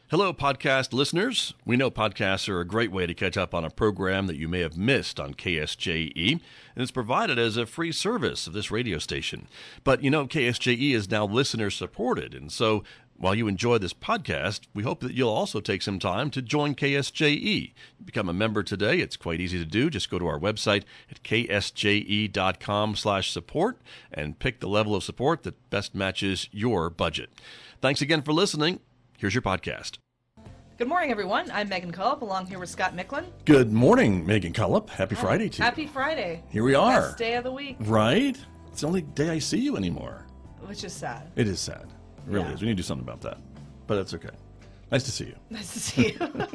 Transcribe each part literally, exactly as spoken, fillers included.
Hello, podcast listeners. We know podcasts are a great way to catch up on a program that you may have missed on K S J E, and it's provided as a free service of this radio station. But you know, K S J E is now listener supported, and so while you enjoy this podcast, we hope that you'll also take some time to join K S J E. Become a member today. It's quite easy to do. Just go to our website at k s j e dot com slash support and pick the level of support that best matches your budget. Thanks again for listening. Here's your podcast. Good morning, everyone. I'm Megan Cullip, along here with Scott Micklin. Good morning, Megan Cullip. Happy Hi. Friday to you. Happy Friday. Here we are. Best day of the week. Right? It's the only day I see you anymore. Which is sad. It is sad. It really Yeah. is. We need to do something about that. But that's okay. Nice to see you. Nice to see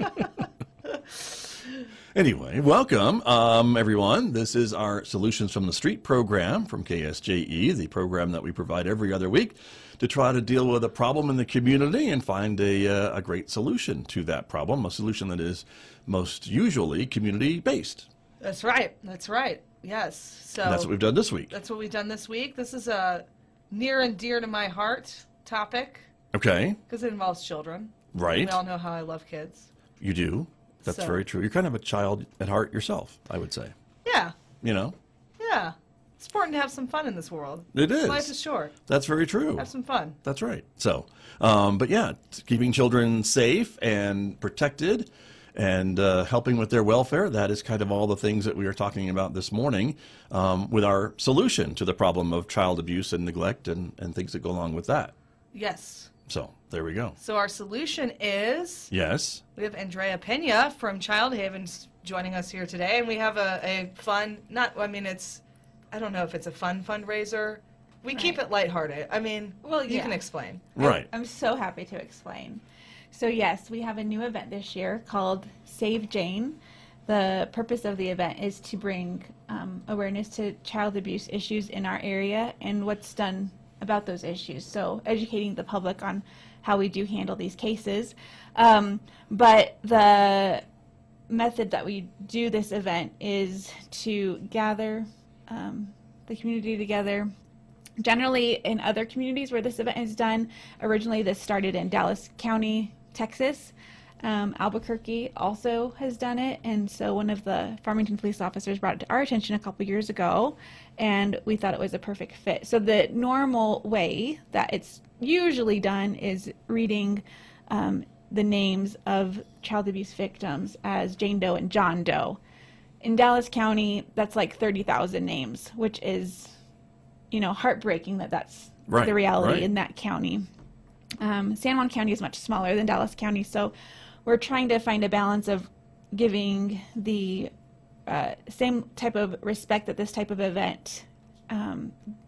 you. Anyway, welcome, um, everyone. This is our Solutions from the Street program from K S J E, the program that we provide every other week to try to deal with a problem in the community and find a, uh, a great solution to that problem, a solution that is most usually community-based. That's right. That's right. Yes. So And that's what we've done this week. That's what we've done this week. This is a near and dear to my heart topic Okay. because it involves children. Right. We all know how I love kids. You do. That's So- very true. You're kind of a child at heart yourself, I would say. Yeah. You know? Yeah. It's important to have some fun in this world. It is. Life is short. That's very true. Have some fun. That's right. So, um, but yeah, t- keeping children safe and protected and uh, helping with their welfare, that is kind of all the things that we are talking about this morning um, with our solution to the problem of child abuse and neglect and, and things that go along with that. Yes. So, there we go. So our solution is Yes. we have Andrea Pena from Child Havens joining us here today, and we have a, a fun, not, I mean, it's, I don't know if it's a fun fundraiser. We keep Right. it lighthearted. I mean, well, you yeah. can explain. Right. I'm so happy to explain. So yes, we have a new event this year called Save Jane. The purpose of the event is to bring um, awareness to child abuse issues in our area and what's done about those issues. So educating the public on how we do handle these cases. Um, but the method that we do this event is to gather um, the community together. Generally, in other communities where this event is done, originally this started in Dallas County, Texas. Um, Albuquerque also has done it, and so one of the Farmington police officers brought it to our attention a couple years ago, and we thought it was a perfect fit. So the normal way that it's usually done is reading um, the names of child abuse victims as Jane Doe and John Doe. In Dallas County, that's like thirty thousand names, which is, you know, heartbreaking that that's Right, the reality right. in that county. Um, San Juan County is much smaller than Dallas County, so we're trying to find a balance of giving the uh, same type of respect that this type of event um,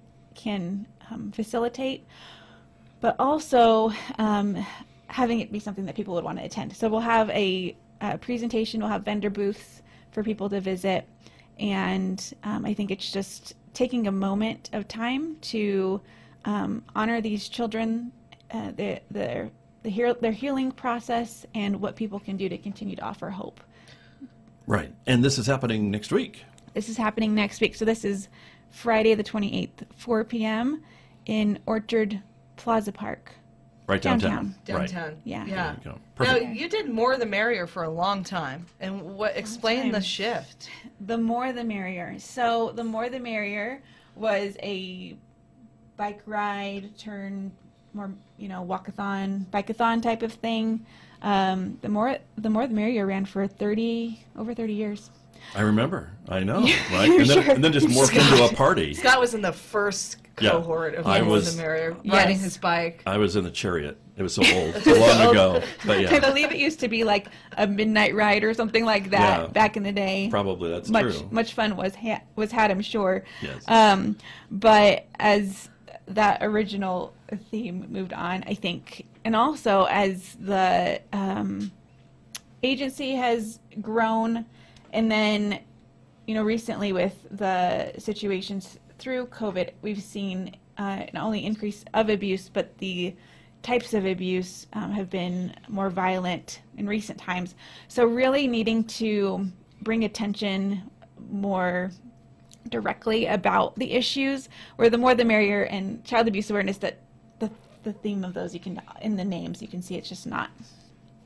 can um, facilitate, but also um, having it be something that people would want to attend. So we'll have a, a presentation, we'll have vendor booths for people to visit, and um, I think it's just taking a moment of time to um, honor these children, uh, their, their, the heal, their healing process, and what people can do to continue to offer hope. Right. And this is happening next week. This is happening next week. So this is Friday the twenty-eighth, four p.m. in Orchard Plaza Park. Right downtown. Downtown. Downtown. Right. Yeah. Yeah. There you go. Now, Perfect. you did more the merrier for a long time. And what explain the time. shift? The more the merrier. So the more the merrier was a bike ride turn more, you know, walkathon, bikeathon type of thing. Um, the more the more the merrier ran for thirty over thirty years. I remember. I know. Right? You're And then, sure? and then just morphed into a party. Scott was in the first Yeah. cohort of I More was- the Merrier, Yes. riding his bike. I was in the chariot. It was so old, so long ago. But I yeah, believe it used to be like a midnight ride or something like that Yeah. back in the day. probably that's much true. much fun was ha- was had, I'm sure. Yes. Um, but as that original theme moved on, I think, and also as the um, agency has grown, and then, you know, recently with the situations through COVID, we've seen uh, not only increase of abuse, but the types of abuse um, have been more violent in recent times. So really needing to bring attention more directly about the issues, where the more the merrier, and child abuse awareness, that the, the theme of those, you can, in the names, you can see it's just not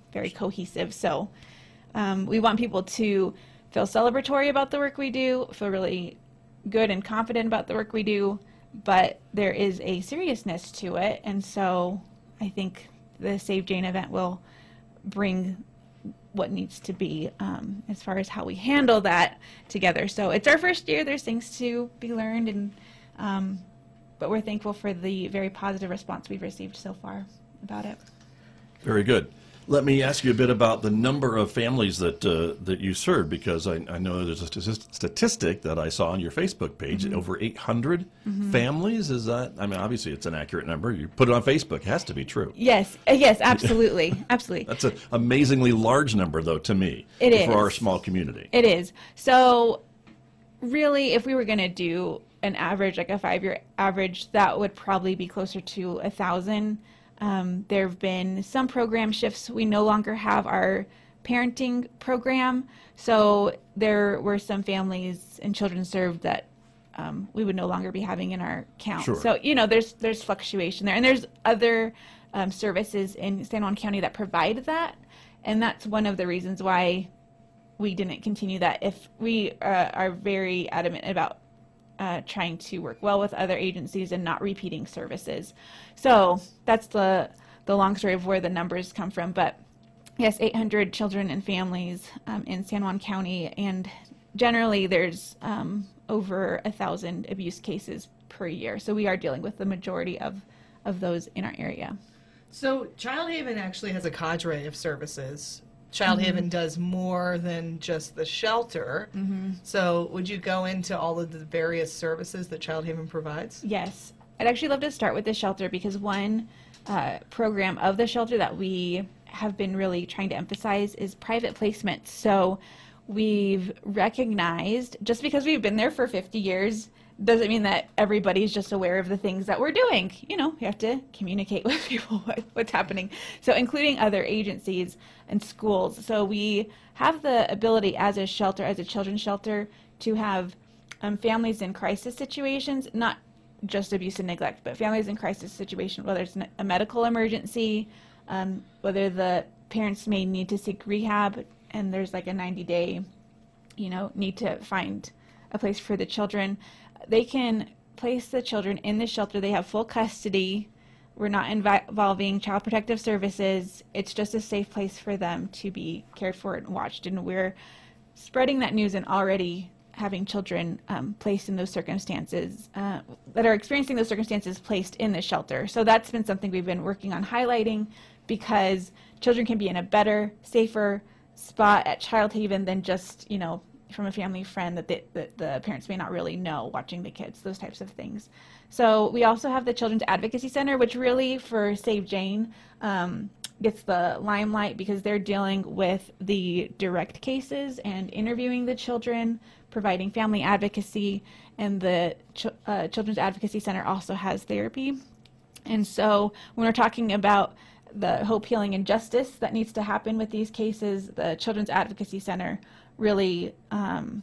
very cohesive. So um, we want people to feel celebratory about the work we do, feel really good and confident about the work we do, but there is a seriousness to it. And so I think the Save Jane event will bring what needs to be um, as far as how we handle that together. So it's our first year. There's things to be learned, and um, but we're thankful for the very positive response we've received so far about it. Very good. Let me ask you a bit about the number of families that uh, that you serve, because I, I know there's a st- statistic that I saw on your Facebook page, mm-hmm. over eight hundred mm-hmm. families. Is that, I mean, obviously it's an accurate number. You put it on Facebook. It has to be true. Yes. Uh, yes, absolutely. Absolutely. That's an amazingly large number, though, to me. It is. For our small community. It is. So really, if we were going to do an average, like a five-year average, that would probably be closer to a thousand. Um, there have been some program shifts. We no longer have our parenting program, so there were some families and children served that um, we would no longer be having in our count. Sure. So, you know, there's there's fluctuation there, and there's other um, services in San Juan County that provide that, and that's one of the reasons why we didn't continue that. If we uh, are very adamant about Uh, trying to work well with other agencies and not repeating services. So that's the the long story of where the numbers come from. But yes, eight hundred children and families um, in San Juan County, and generally there's um, over a thousand abuse cases per year. So we are dealing with the majority of, of those in our area. So Child Haven actually has a cadre of services. Child mm-hmm. Haven does more than just the shelter. Mm-hmm. So would you go into all of the various services that Child Haven provides? Yes. I'd actually love to start with the shelter, because one uh, program of the shelter that we have been really trying to emphasize is private placement. So we've recognized, just because we've been there for fifty years, doesn't mean that everybody's just aware of the things that we're doing. You know, you have to communicate with people what, what's happening. So including other agencies and schools. So we have the ability as a shelter, as a children's shelter, to have um, families in crisis situations, not just abuse and neglect, but families in crisis situations, whether it's a medical emergency, um, whether the parents may need to seek rehab, and there's like a ninety day, you know, need to find a place for the children. They can place the children in the shelter. They have full custody. We're not invi- involving Child Protective Services. It's just a safe place for them to be cared for and watched. And we're spreading that news and already having children um, placed in those circumstances, uh, that are experiencing those circumstances, placed in the shelter. So that's been something we've been working on highlighting, because children can be in a better, safer spot at Child Haven than just, you know, from a family friend that the, that the parents may not really know watching the kids, those types of things. So we also have the Children's Advocacy Center, which really for Save Jane um, gets the limelight because they're dealing with the direct cases and interviewing the children, providing family advocacy, and the Ch- uh, Children's Advocacy Center also has therapy. And so when we're talking about the hope, healing, and justice that needs to happen with these cases, the Children's Advocacy Center really um,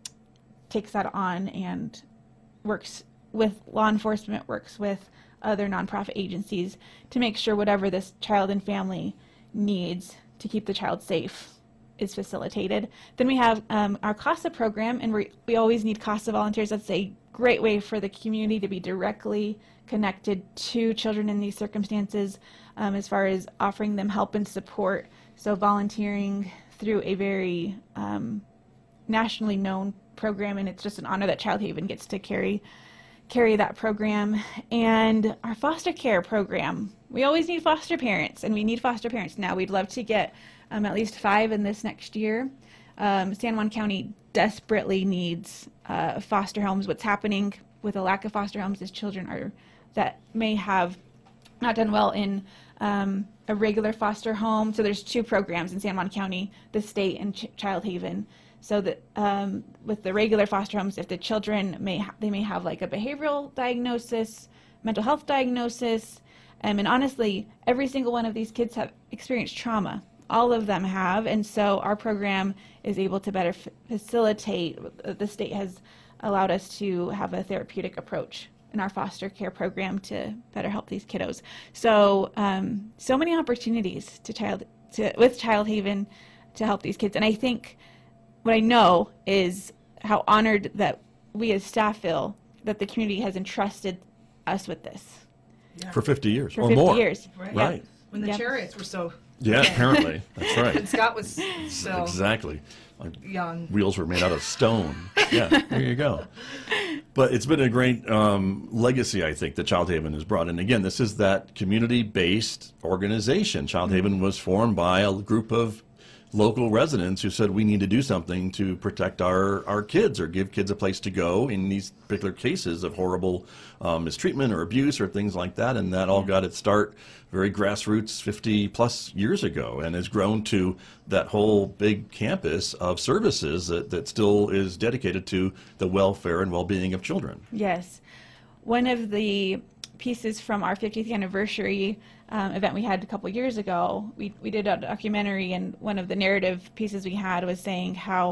takes that on and works with law enforcement, works with other nonprofit agencies to make sure whatever this child and family needs to keep the child safe is facilitated. Then we have um, our CASA program, and we we always need CASA volunteers. That's a great way for the community to be directly connected to children in these circumstances, um, as far as offering them help and support. So volunteering through a very um, nationally known program, and it's just an honor that Child Haven gets to carry carry that program. And our foster care program, we always need foster parents, and we need foster parents now. We'd love to get um, at least five in this next year. Um, San Juan County desperately needs uh, foster homes. What's happening with a lack of foster homes is children are that may have not done well in um, a regular foster home. So there's two programs in San Juan County, the state and Ch- Child Haven. So that um, with the regular foster homes, if the children may ha- they may have like a behavioral diagnosis, mental health diagnosis, um, and honestly, every single one of these kids have experienced trauma. All of them have, and so our program is able to better f- facilitate. The state has allowed us to have a therapeutic approach in our foster care program to better help these kiddos. So, um, so many opportunities to child to with Child Haven to help these kids. And I think what I know is how honored that we as staff feel that the community has entrusted us with this. Yeah. For fifty years For or fifty more. years. Right. Right. When the Yep. Chariots were so Yeah, apparently. That's and right. Scott was so Exactly. Like, young. wheels were made out of stone. Yeah, there you go. But it's been a great um, legacy, I think, that Child Haven has brought. And again, this is that community-based organization. Child Haven was formed by a group of local residents who said we need to do something to protect our, our kids or give kids a place to go in these particular cases of horrible um, mistreatment or abuse or things like that. And that all got its start very grassroots fifty plus years ago and has grown to that whole big campus of services that, that still is dedicated to the welfare and well-being of children. Yes. One of the pieces from our fiftieth anniversary um, event we had a couple years ago, we, we did a documentary, and one of the narrative pieces we had was saying how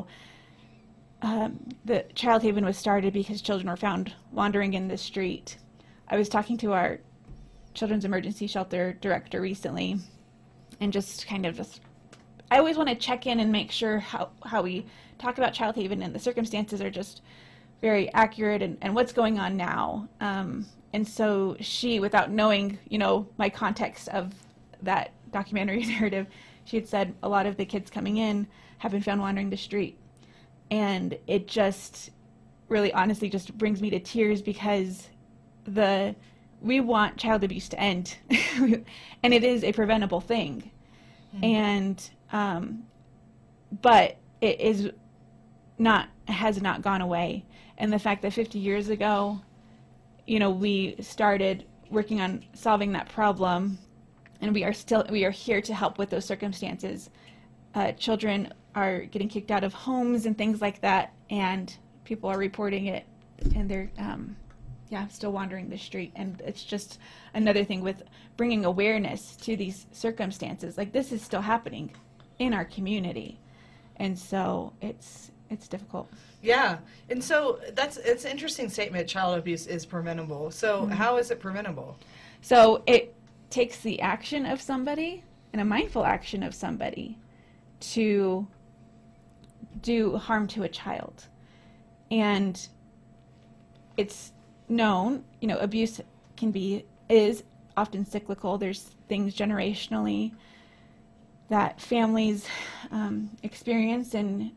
um, the Child Haven was started because children were found wandering in the street. I was talking to our Children's Emergency Shelter director recently, and just kind of just, I always want to check in and make sure how, how we talk about Child Haven and the circumstances are just very accurate and, and what's going on now. Um, and so she, without knowing, you know, my context of that documentary narrative, she had said a lot of the kids coming in have been found wandering the street. And it just really honestly just brings me to tears because the we want child abuse to end. And it is a preventable thing. Mm-hmm. And um, but it is not has not gone away. And the fact that fifty years ago, you know, we started working on solving that problem, and we are still we are here to help with those circumstances. Uh, children are getting kicked out of homes and things like that, and people are reporting it, and they're um, yeah still wandering the street. And it's just another thing with bringing awareness to these circumstances. Like, this is still happening in our community, and so it's it's difficult. Yeah, and so that's it's an interesting statement. Child abuse is preventable. So mm-hmm. how is it preventable? So it takes the action of somebody and a mindful action of somebody to do harm to a child. And it's known, you know, abuse can be, is often cyclical. There's things generationally that families um, experience, and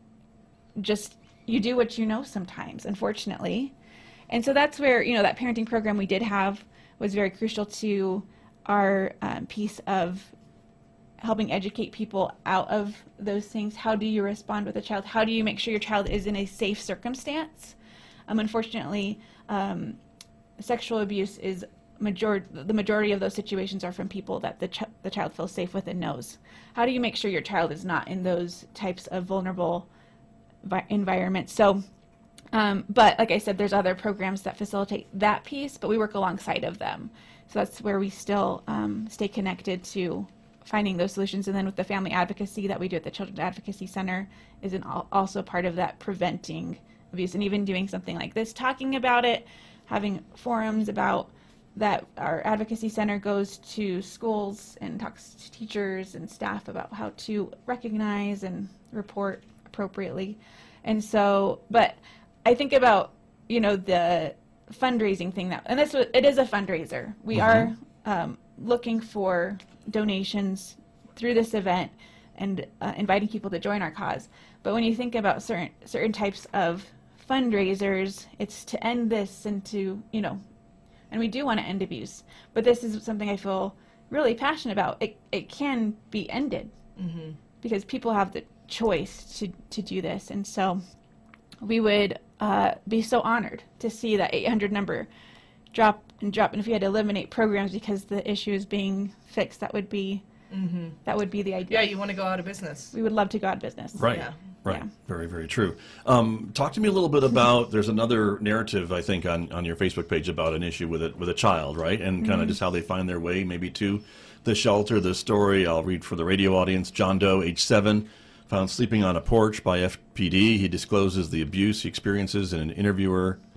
just you do what you know sometimes, unfortunately. And so that's where, you know, that parenting program we did have was very crucial to our um, piece of helping educate people out of those things. How do you respond with a child? How do you make sure your child is in a safe circumstance? Um, unfortunately, um, sexual abuse is major- the majority of those situations are from people that the, ch- the child feels safe with and knows. How do you make sure your child is not in those types of vulnerable vi- environments? So, um, but like I said, there's other programs that facilitate that piece, but we work alongside of them. So that's where we still um, stay connected to finding those solutions. And then with the family advocacy that we do at the Children's Advocacy Center is an, also part of that preventing abuse, and even doing something like this, talking about it, having forums about that. Our advocacy center goes to schools and talks to teachers and staff about how to recognize and report appropriately. And so, but I think about, you know, the fundraising thing that, and this it is a fundraiser. We mm-hmm. are um, looking for donations through this event and uh, inviting people to join our cause. But when you think about certain certain types of fundraisers, it's to end this and to, you know, and we do want to end abuse. But this is something I feel really passionate about. It it can be ended mm-hmm. because people have the choice to, to do this. And so we would uh, be so honored to see that eight hundred number drop and drop. And if we had to eliminate programs because the issue is being fixed, that would be mm-hmm. that would be the idea. Yeah, you want to go out of business. We would love to go out of business. Right. Yeah. Right. Yeah. Very, very true. Um, talk to me a little bit about, there's another narrative, I think, on, on your Facebook page about an issue with a, with a child, right? And kind of mm-hmm. just how they find their way maybe to the shelter. The story, I'll read for the radio audience. John Doe, age seven, found sleeping on a porch by F P D. He discloses the abuse he experiences in an interviewer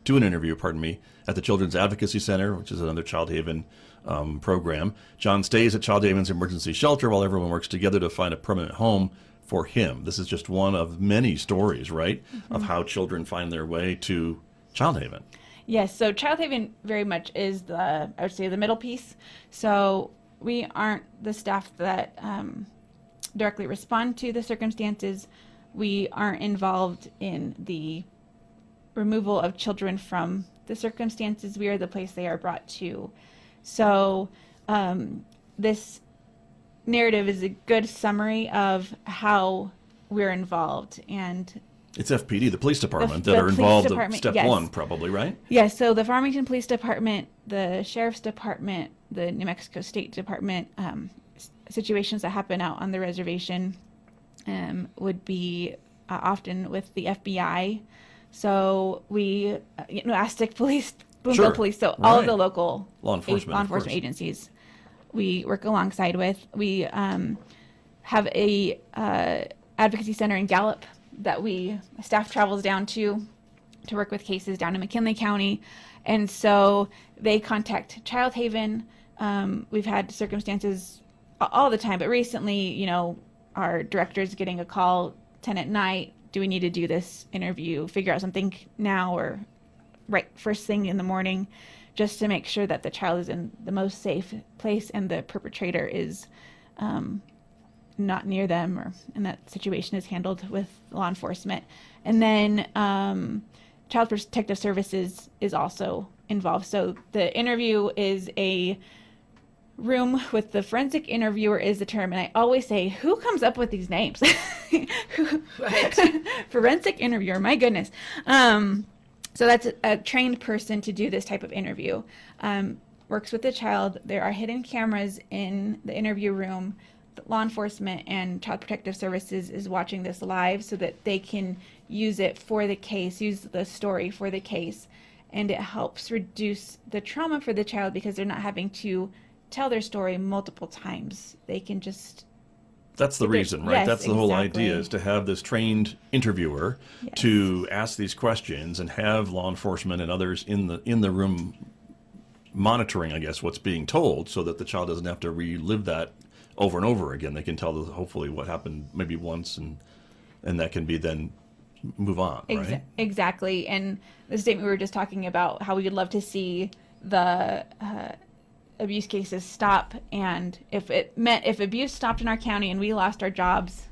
to an interview, pardon me, at the Children's Advocacy Center, which is another Child Haven um, program. John stays at Child Haven's emergency shelter while everyone works together to find a permanent home for him. This is just one of many stories, right, mm-hmm. of how children find their way to Child Haven. Yes, so Child Haven very much is the, I would say, the middle piece. So we aren't the staff that um, directly respond to the circumstances. We aren't involved in the removal of children from the circumstances. We are the place they are brought to. So um, this narrative is a good summary of how we're involved. And it's F P D, the police department, the, that the are involved in step yes. one, probably, right? Yes, so the Farmington Police Department, the Sheriff's Department, the New Mexico State Department, um, situations that happen out on the reservation um, would be uh, often with the F B I. So we, uh, you know, Aztec Police, Boonville Sure. Police, so right. all of the local law enforcement, law enforcement agencies we work alongside with. We um, have a uh, advocacy center in Gallup that we staff travels down to to work with cases down in McKinley County, and so they contact Child Haven. Um, we've had circumstances all the time, but recently, you know, our director is getting a call ten at night. Do we need to do this interview? Figure out something now or right first thing in the morning, just to make sure that the child is in the most safe place and the perpetrator is um, not near them, or and that situation is handled with law enforcement. And then um, Child Protective Services is also involved. So the interview is a room with the forensic interviewer is the term, and I always say, who comes up with these names? Right. Forensic interviewer, my goodness. Um, so that's a, a trained person to do this type of interview. Um, works with the child. There are hidden cameras in the interview room. Law enforcement and Child Protective Services is watching this live so that they can use it for the case, use the story for the case, and it helps reduce the trauma for the child because they're not having to tell their story multiple times. They can just... That's the reason, right? Yes, That's the whole exactly. idea, is to have this trained interviewer Yes. to ask these questions and have law enforcement and others in the in the room monitoring, I guess, what's being told, so that the child doesn't have to relive that over and over again. They can tell, the, hopefully, what happened maybe once, and and that can be then move on, Exa- right? Exactly. And the statement we were just talking about, how we would love to see the uh, abuse cases stop, and if it meant if abuse stopped in our county and we lost our jobs,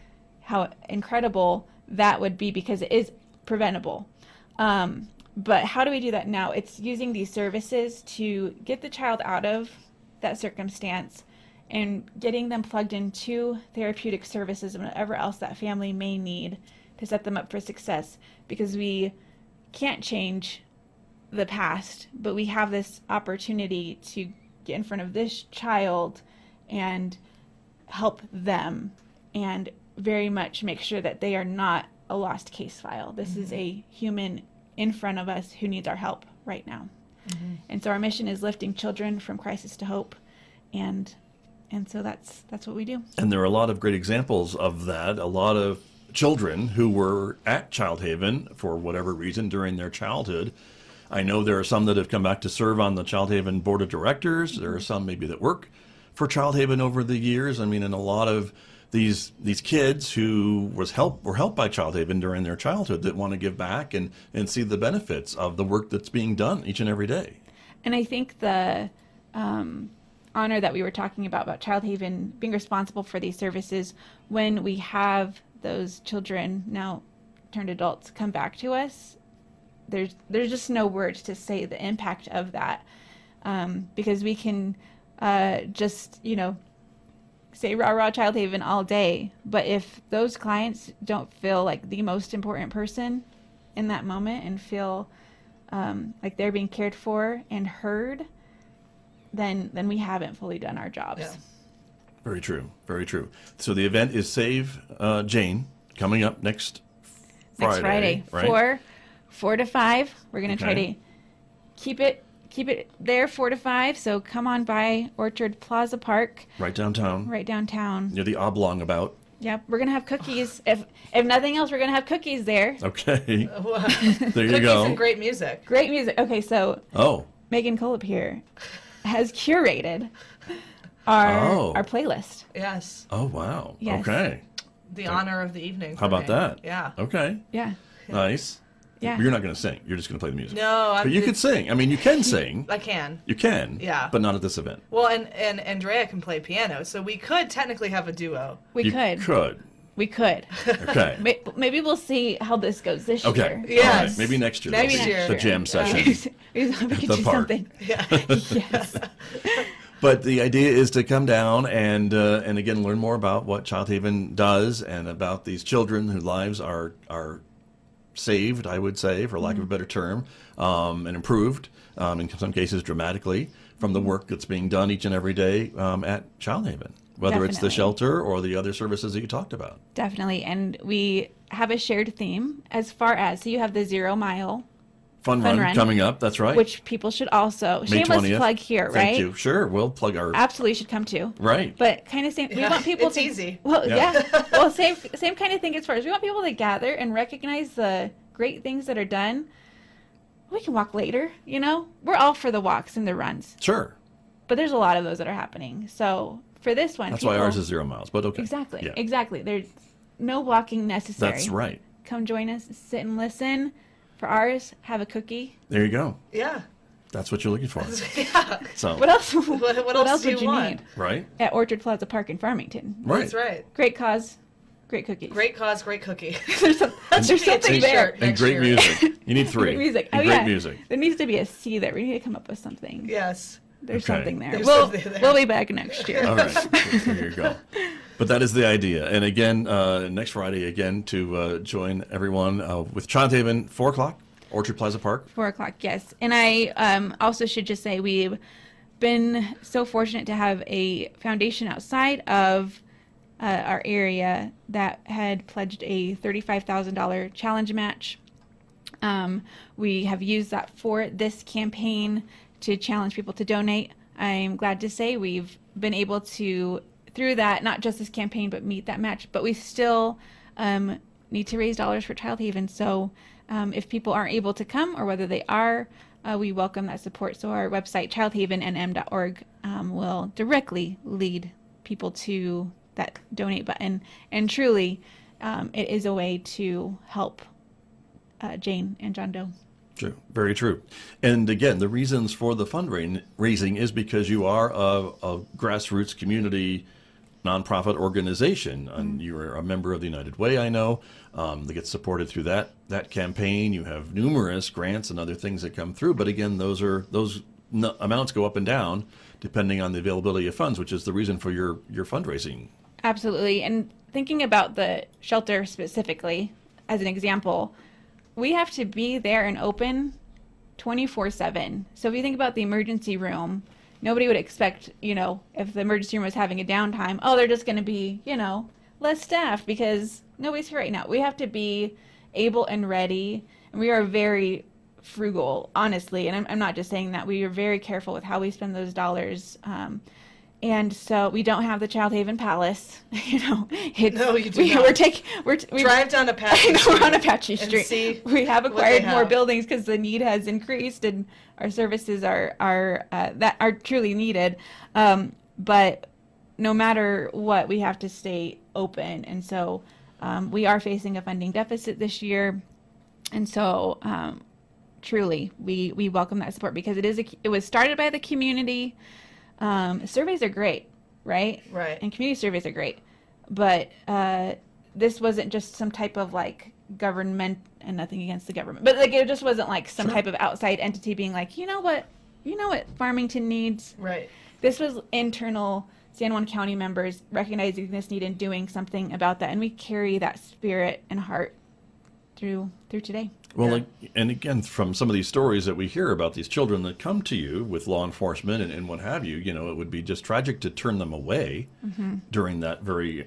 how incredible that would be, because it is preventable. Um, but how do we do that now? It's using these services to get the child out of that circumstance and getting them plugged into therapeutic services and whatever else that family may need to set them up for success, because we can't change the past, but we have this opportunity to get in front of this child and help them, and very much make sure that they are not a lost case file. This mm-hmm. is a human in front of us who needs our help right now. Mm-hmm. And so our mission is lifting children from crisis to hope, and and so that's that's what we do. And there are a lot of great examples of that. A lot of children who were at Child Haven for whatever reason during their childhood. I know there are some that have come back to serve on the Child Haven Board of Directors. There are some maybe that work for Child Haven over the years. I mean, and a lot of these these kids who was help were helped by Child Haven during their childhood that want to give back and, and see the benefits of the work that's being done each and every day. And I think the um, honor that we were talking about, about Child Haven being responsible for these services, when we have those children, now turned adults, come back to us, there's there's just no words to say the impact of that, um, because we can uh, just, you know, say rah rah Child Haven all day, but if those clients don't feel like the most important person in that moment and feel um, like they're being cared for and heard, then then we haven't fully done our jobs. Yeah. Very true. Very true. So the event is Save uh, Jane, coming up next Friday. Next Friday, right? four, four to five. We're gonna Okay. try to keep it keep it there, four to five. So come on by Orchard Plaza Park, Right downtown, right downtown. near the Oblong about. Yep, we're gonna have cookies. If if nothing else, we're gonna have cookies there. Okay. Well, There you cookies go. and great music. Great music. Okay, so Oh. Megan Colop here has curated our Oh. our playlist. Yes. Oh, wow. Yes. Okay. The honor of the evening. How for about me. that? Yeah. Okay. Yeah, Nice. yeah. You're not going to sing. You're just going to play the music. No, I'm But you could sing. I mean, you can sing. I can. You can. Yeah. But not at this event. Well, and, and Andrea can play piano, so we could technically have a duo. we you could. could. We could. Okay. May- Maybe we'll see how this goes this Okay. year. All right. Yes. Maybe next year. Next there'll be year. The jam Yeah. session. we could the do park. something. Yeah. Yes. But the idea is to come down and uh, and again learn more about what Child Haven does and about these children whose lives are are saved, I would say, for lack of a better term, um, and improved um, in some cases dramatically from the work that's being done each and every day um, at Child Haven, whether it's the Definitely. shelter or the other services that you talked about. Definitely. And we have a shared theme as far as, so you have the zero mile, Fun, Fun run, run. coming up. That's right. which people should also, May shameless twentieth. plug here, right? Thank you. Sure, we'll plug our Absolutely should come to. right. But kind of same, we Yeah, want people it's to. easy. Well, Yeah. yeah. Well, same, same kind of thing as far as we want people to gather and recognize the great things that are done. We can walk later, you know? We're all for the walks and the runs. Sure. But there's a lot of those that are happening. So for this one, That's why people- ours is zero miles. But okay. Exactly. Yeah. Exactly. There's no walking necessary. That's right. Come join us, sit and listen. For ours, have a cookie. There you go. Yeah. That's what you're looking for. Yeah. So What else? What, what else do would you you want? need right. at Orchard Plaza Park in Farmington? Right. That's right. Great cause, great cookies. Great cause, great cookie. There's, some, That there's should be a something t-shirt there. And next great year. music. You need three. Great music. And Oh, great yeah. music. There needs to be a C there. We need to come up with something. Yes. There's Okay. something there. There's we'll, something there. we'll be back next year. All right. There you go. But that is the idea. And again, uh, next Friday, again, to uh, join everyone uh, with Child Haven, four o'clock, Orchard Plaza Park. Four o'clock, yes. And I um, also should just say we've been so fortunate to have a foundation outside of uh, our area that had pledged a thirty-five thousand dollars challenge match. Um, we have used that for this campaign to challenge people to donate. I'm glad to say we've been able to, through that, not just this campaign, but meet that match. But we still um, need to raise dollars for Child Haven. So um, if people aren't able to come, or whether they are, uh, we welcome that support. So our website, child haven n m dot org, um, will directly lead people to that donate button. And truly, um, it is a way to help uh, Jane and John Doe. True. Very true. And again, the reasons for the fundraising is because you are a, a grassroots community nonprofit organization, and you're a member of the United Way, I know, um, that gets supported through that that campaign. You have numerous grants and other things that come through, but again, those are those n- amounts go up and down depending on the availability of funds, which is the reason for your your fundraising. Absolutely. And thinking about the shelter specifically, as an example, we have to be there and open twenty-four seven. So if you think about the emergency room, nobody would expect, you know, if the emergency room was having a downtime, oh, they're just going to be, you know, less staff because nobody's here right now. We have to be able and ready. And we are very frugal, honestly. And I'm, I'm not just saying that. We are very careful with how we spend those dollars. Um, and so we don't have the Child Haven Palace, you know. It's, No, you do we, not. We're taking, we're, t- we Drive down Apache I know, Street we're on Apache and Street. see We have what acquired they more have. buildings because the need has increased and our services are are uh, that are truly needed. Um, but no matter what, we have to stay open, and so um, we are facing a funding deficit this year, and so um, truly we we welcome that support because it is a, it was started by the community. Um, surveys are great, right? Right. And community surveys are great, but uh, this wasn't just some type of like government, and nothing against the government, but like it just wasn't like some Sure. type of outside entity being like, you know what, you know what Farmington needs. Right. This was internal San Juan County members recognizing this need and doing something about that, and we carry that spirit and heart through through today. Well, Yeah. like, and again, from some of these stories that we hear about these children that come to you with law enforcement and, and what have you, you know, it would be just tragic to turn them away Mm-hmm. during that very,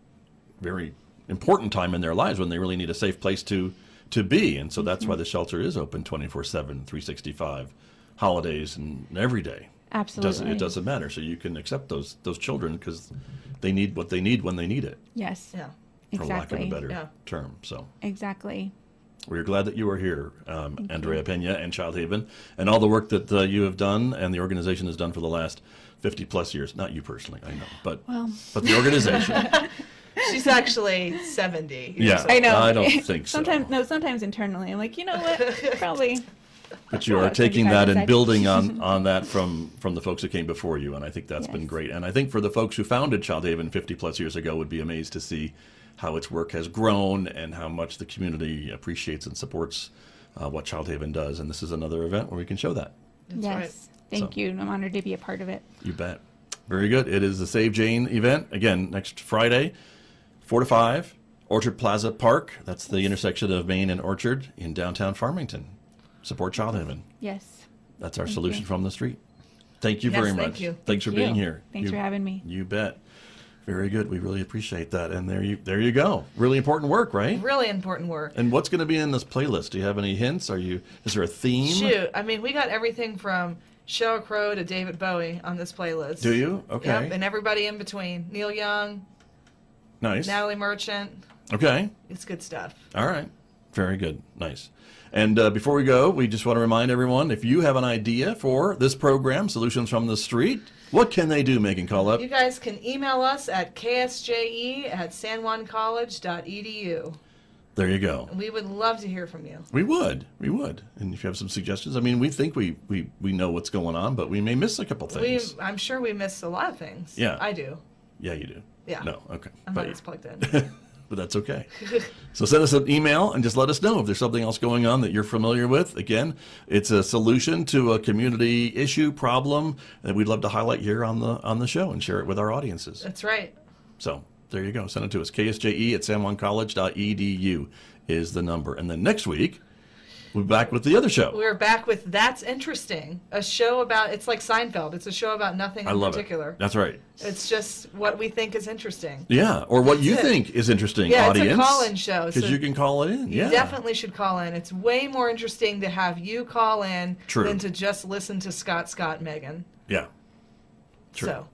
very important time in their lives when they really need a safe place to to be. And so Mm-hmm. that's why the shelter is open twenty-four seven, three sixty-five, holidays and every day. Absolutely. It doesn't, it doesn't matter. So you can accept those those children because they need what they need when they need it, Yes. Yeah. for Exactly. lack of a better Yeah. term. So Exactly. we're glad that you are here, um, Andrea Pena and Child Haven, and all the work that uh, you have done and the organization has done for the last fifty plus years. Not you personally, I know, but Well. but the organization. She's actually seventy. Yeah. So- I know. I don't think so. Sometimes, no, sometimes internally, I'm like, you know what? Probably. But you are About taking seventy-five that and percent. building on, on that from, from the folks who came before you, and I think that's been Yes. great. And I think for the folks who founded Child Haven fifty plus years ago would be amazed to see how its work has grown and how much the community appreciates and supports uh, what Child Haven does. And this is another event where we can show that. That's Yes. right. Thank So- you. I'm honored to be a part of it. You bet. Very good. It is the Save Jane event, again, next Friday, four to five, Orchard Plaza Park. That's the intersection of Main and Orchard in downtown Farmington. Support Child Haven. Yes. That's our Thank solution you. from the street. Thank you Yes, very thank much. you. Thanks for Thank being you. here. Thanks You- for having me. You bet. Very good. We really appreciate that. And there you there you go. Really important work, right? Really important work. And what's going to be in this playlist? Do you have any hints? Are you is there a theme? Shoot, I mean, we got everything from Sheryl Crow to David Bowie on this playlist. Do you? Okay. Yep, and everybody in between. Neil Young, Nice. Natalie Merchant. Okay. It's good stuff. All right. Very good. Nice. And uh, before we go, we just want to remind everyone, if you have an idea for this program, Solutions from the Street, what can they do, Megan Call You guys can email us at k s j e at san juan college dot e d u. There you go. We would love to hear from you. We would. We would. And if you have some suggestions, I mean, we think we, we, we know what's going on, but we may miss a couple We, things. I'm sure we miss a lot of things. Yeah. I do. Yeah, you do. Yeah. No, okay. I'm but, not as plugged in. but that's okay. So send us an email and just let us know if there's something else going on that you're familiar with. Again, it's a solution to a community issue, problem that we'd love to highlight here on the on the show and share it with our audiences. That's right. So there you go. Send it to us. K S J E at san juan college dot e d u is the number. And then next week, we'll be back with the other show. We're back with That's Interesting, a show about, it's like Seinfeld. It's a show about nothing in I love particular. it. That's right. It's just what we think is interesting. Yeah, or what you That's it. think is interesting, Yeah, it's a audience. call-in show, Because so you can call it in. You Yeah, definitely should call in. It's way more interesting to have you call in True. than to just listen to Scott, Scott, Megan. Yeah. True. So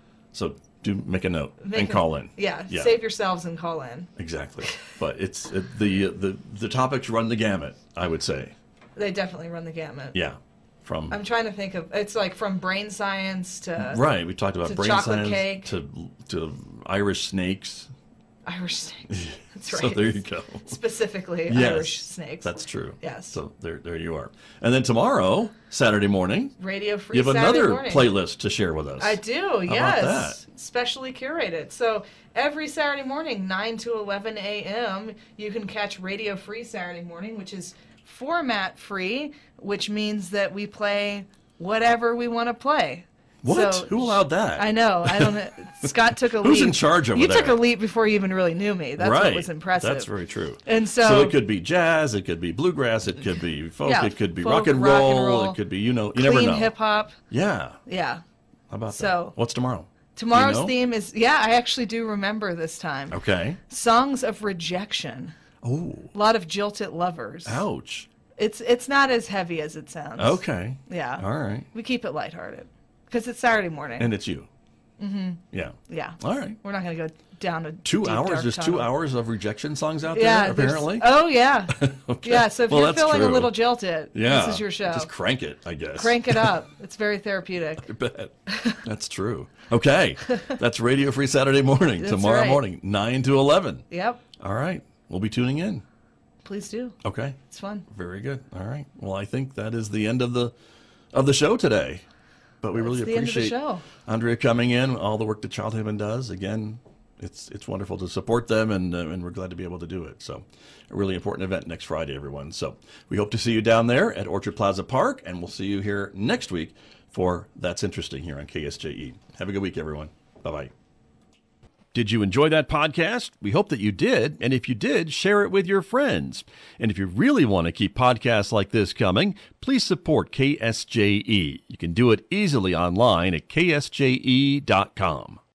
So do make a note make and a- call in. Yeah, Yeah. save yourselves and call in. Exactly. But it's it, the the the topics run the gamut, I would say. They definitely run the gamut. Yeah. From I'm trying to think of, it's like from brain science to right, we talked about to brain chocolate science cake. to to Irish snakes. Irish snakes. That's right. So there you go. Specifically Yes, Irish snakes. That's true. Yes. So there there you are. And then tomorrow, Saturday morning, Radio Free you have Saturday another morning. playlist to share with us. I do, about yes. that? Specially curated. So every Saturday morning, nine to eleven a.m., you can catch Radio Free Saturday morning, which is format free, which means that we play whatever we want to play. What? So- Who allowed that? I know. I don't know. Scott took a leap. Who's in charge over you there? took a leap before you even really knew me. That's right. what was impressive. That's very true. And so, So it could be jazz, it could be bluegrass, it could be folk, Yeah, it could be folk, rock, and rock and roll, roll, it could be, you know, you never clean know. hip hop. Yeah. Yeah. How about So- that? What's tomorrow? Tomorrow's Do you know? theme is, yeah, I actually do remember this time. Okay. Songs of Rejection. Oh, A lot of jilted lovers. ouch. It's it's not as heavy as it sounds. Okay. Yeah. All right. We keep it lighthearted because it's Saturday morning. And it's you. Mm-hmm. Yeah. yeah. All right. We're not going to go down a Two deep, hours. dark There's two tunnel. hours of rejection songs out Yeah. there, there's- apparently. Oh yeah. Okay. Yeah. So if Well, you're that's feeling a true. little jilted, Yeah. this is your show. Just crank it, I guess. Crank it up. It's very therapeutic. I bet. That's true. Okay. That's Radio Free Saturday morning, That's tomorrow right. morning, nine to eleven. Yep. All right. We'll be tuning in. Please do. Okay. It's fun. Very good. All right. Well, I think that is the end of the of the show today. But we really That's the end of the appreciate show. Andrea coming in, all the work that Child Haven does. Again, it's it's wonderful to support them, and uh, and we're glad to be able to do it. So, a really important event next Friday, everyone. So, we hope to see you down there at Orchard Plaza Park, and we'll see you here next week for That's Interesting here on K S J E. Have a good week, everyone. Bye-bye. Did you enjoy that podcast? We hope that you did. And if you did, share it with your friends. And if you really want to keep podcasts like this coming, please support K S J E. You can do it easily online at k s j e dot com.